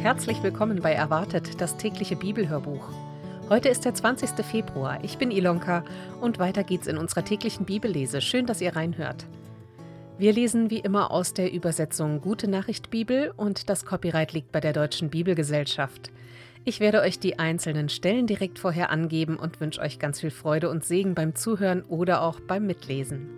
herzlich willkommen bei Erwartet, das tägliche Bibelhörbuch. Heute ist der 20. Februar, ich bin Ilonka und weiter geht's in unserer täglichen Bibellese. Schön, dass ihr reinhört. Wir lesen wie immer aus der Übersetzung Gute Nachricht Bibel und das Copyright liegt bei der Deutschen Bibelgesellschaft. Ich werde euch die einzelnen Stellen direkt vorher angeben und wünsche euch ganz viel Freude und Segen beim Zuhören oder auch beim Mitlesen.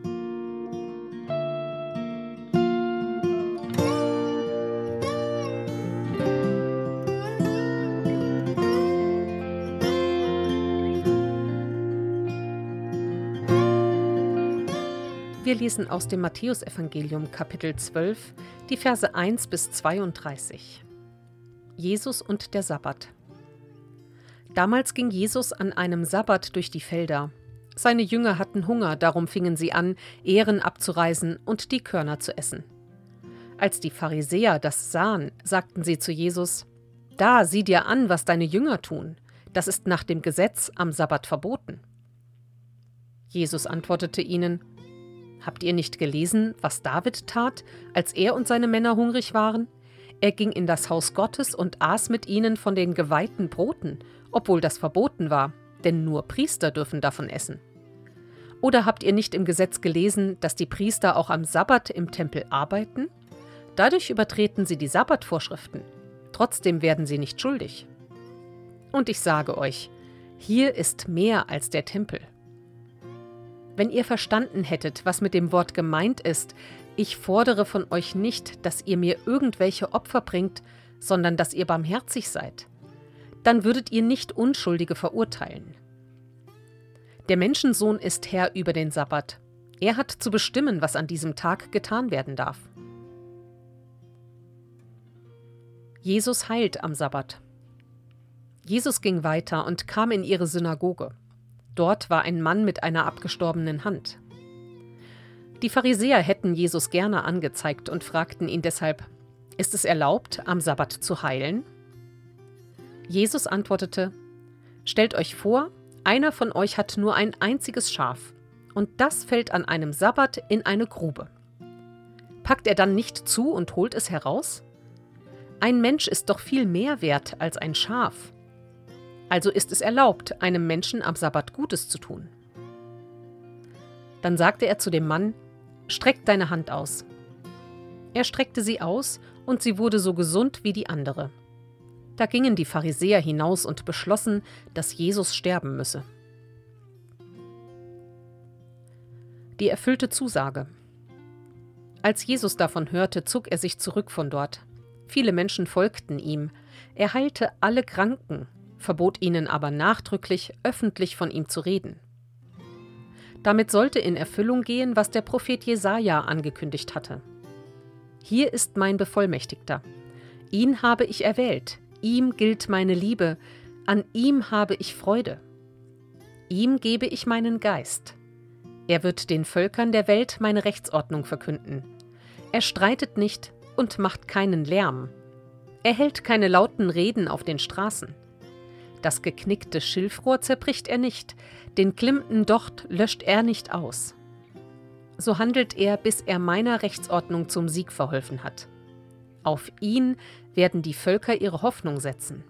Wir lesen aus dem Matthäusevangelium Kapitel 12, die Verse 1 bis 32. Jesus und der Sabbat. Damals ging Jesus an einem Sabbat durch die Felder. Seine Jünger hatten Hunger, darum fingen sie an, Ähren abzureißen und die Körner zu essen. Als die Pharisäer das sahen, sagten sie zu Jesus: Da, sieh dir an, was deine Jünger tun. Das ist nach dem Gesetz am Sabbat verboten. Jesus antwortete ihnen: Habt ihr nicht gelesen, was David tat, als er und seine Männer hungrig waren? Er ging in das Haus Gottes und aß mit ihnen von den geweihten Broten, obwohl das verboten war, denn nur Priester dürfen davon essen. Oder habt ihr nicht im Gesetz gelesen, dass die Priester auch am Sabbat im Tempel arbeiten? Dadurch übertreten sie die Sabbatvorschriften. Trotzdem werden sie nicht schuldig. Und ich sage euch, hier ist mehr als der Tempel. Wenn ihr verstanden hättet, was mit dem Wort gemeint ist, ich fordere von euch nicht, dass ihr mir irgendwelche Opfer bringt, sondern dass ihr barmherzig seid, dann würdet ihr nicht Unschuldige verurteilen. Der Menschensohn ist Herr über den Sabbat. Er hat zu bestimmen, was an diesem Tag getan werden darf. Jesus heilt am Sabbat. Jesus ging weiter und kam in ihre Synagoge. Dort war ein Mann mit einer abgestorbenen Hand. Die Pharisäer hätten Jesus gerne angezeigt und fragten ihn deshalb: Ist es erlaubt, am Sabbat zu heilen? Jesus antwortete: Stellt euch vor, einer von euch hat nur ein einziges Schaf, und das fällt an einem Sabbat in eine Grube. Packt er dann nicht zu und holt es heraus? Ein Mensch ist doch viel mehr wert als ein Schaf. Also ist es erlaubt, einem Menschen am Sabbat Gutes zu tun. Dann sagte er zu dem Mann: Streck deine Hand aus. Er streckte sie aus, und sie wurde so gesund wie die andere. Da gingen die Pharisäer hinaus und beschlossen, dass Jesus sterben müsse. Die erfüllte Zusage. Als Jesus davon hörte, zog er sich zurück von dort. Viele Menschen folgten ihm. Er heilte alle Kranken, verbot ihnen aber nachdrücklich, öffentlich von ihm zu reden. Damit sollte in Erfüllung gehen, was der Prophet Jesaja angekündigt hatte. Hier ist mein Bevollmächtigter. Ihn habe ich erwählt. Ihm gilt meine Liebe. An ihm habe ich Freude. Ihm gebe ich meinen Geist. Er wird den Völkern der Welt meine Rechtsordnung verkünden. Er streitet nicht und macht keinen Lärm. Er hält keine lauten Reden auf den Straßen. Das geknickte Schilfrohr zerbricht er nicht, den klimmenden Docht löscht er nicht aus. So handelt er, bis er meiner Rechtsordnung zum Sieg verholfen hat. Auf ihn werden die Völker ihre Hoffnung setzen.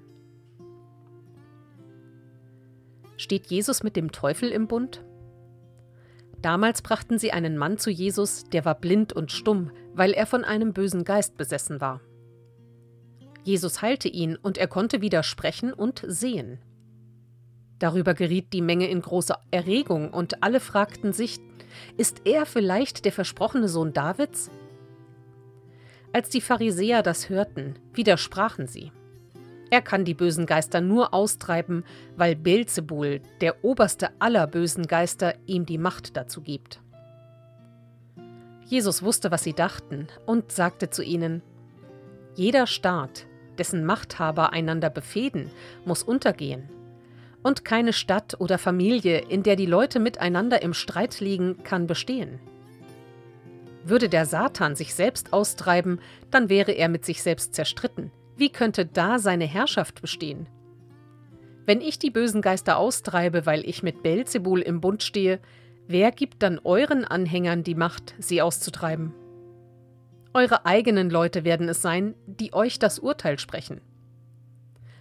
Steht Jesus mit dem Teufel im Bund? Damals brachten sie einen Mann zu Jesus, der war blind und stumm, weil er von einem bösen Geist besessen war. Jesus heilte ihn, und er konnte wieder sprechen und sehen. Darüber geriet die Menge in große Erregung, und alle fragten sich: Ist er vielleicht der versprochene Sohn Davids? Als die Pharisäer das hörten, widersprachen sie: Er kann die bösen Geister nur austreiben, weil Beelzebul, der oberste aller bösen Geister, ihm die Macht dazu gibt. Jesus wusste, was sie dachten, und sagte zu ihnen: Jeder Staat, dessen Machthaber einander befehden, muss untergehen. Und keine Stadt oder Familie, in der die Leute miteinander im Streit liegen, kann bestehen. Würde der Satan sich selbst austreiben, dann wäre er mit sich selbst zerstritten. Wie könnte da seine Herrschaft bestehen? Wenn ich die bösen Geister austreibe, weil ich mit Beelzebul im Bund stehe, wer gibt dann euren Anhängern die Macht, sie auszutreiben? Eure eigenen Leute werden es sein, die euch das Urteil sprechen.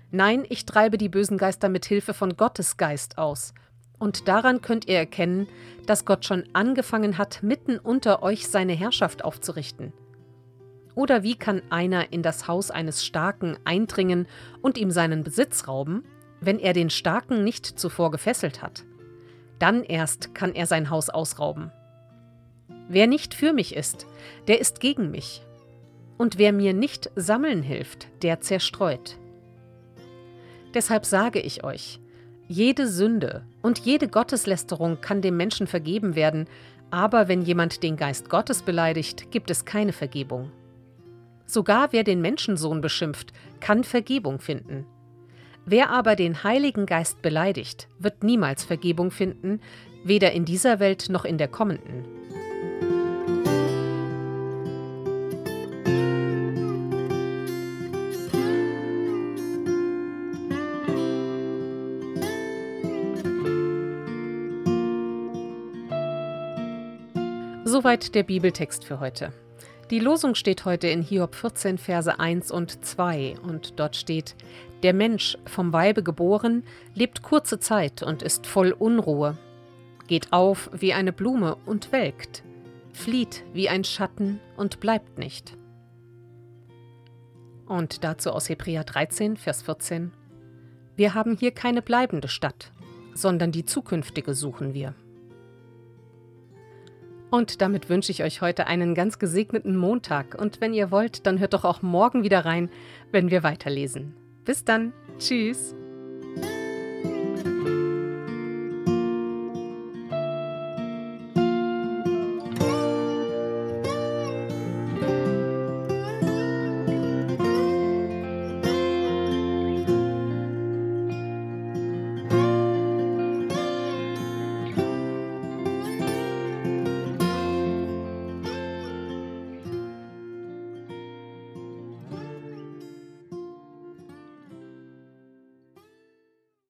Nein, ich treibe die bösen Geister mit Hilfe von Gottes Geist aus. Und daran könnt ihr erkennen, dass Gott schon angefangen hat, mitten unter euch seine Herrschaft aufzurichten. Oder wie kann einer in das Haus eines Starken eindringen und ihm seinen Besitz rauben, wenn er den Starken nicht zuvor gefesselt hat? Dann erst kann er sein Haus ausrauben. Wer nicht für mich ist, der ist gegen mich. Und wer mir nicht sammeln hilft, der zerstreut. Deshalb sage ich euch, jede Sünde und jede Gotteslästerung kann dem Menschen vergeben werden, aber wenn jemand den Geist Gottes beleidigt, gibt es keine Vergebung. Sogar wer den Menschensohn beschimpft, kann Vergebung finden. Wer aber den Heiligen Geist beleidigt, wird niemals Vergebung finden, weder in dieser Welt noch in der kommenden. Soweit der Bibeltext für heute. Die Losung steht heute in Hiob 14, Verse 1 und 2 und dort steht: Der Mensch, vom Weibe geboren, lebt kurze Zeit und ist voll Unruhe, geht auf wie eine Blume und welkt, flieht wie ein Schatten und bleibt nicht. Und dazu aus Hebräer 13, Vers 14: Wir haben hier keine bleibende Stadt, sondern die zukünftige suchen wir. Und damit wünsche ich euch heute einen ganz gesegneten Montag. Und wenn ihr wollt, dann hört doch auch morgen wieder rein, wenn wir weiterlesen. Bis dann. Tschüss.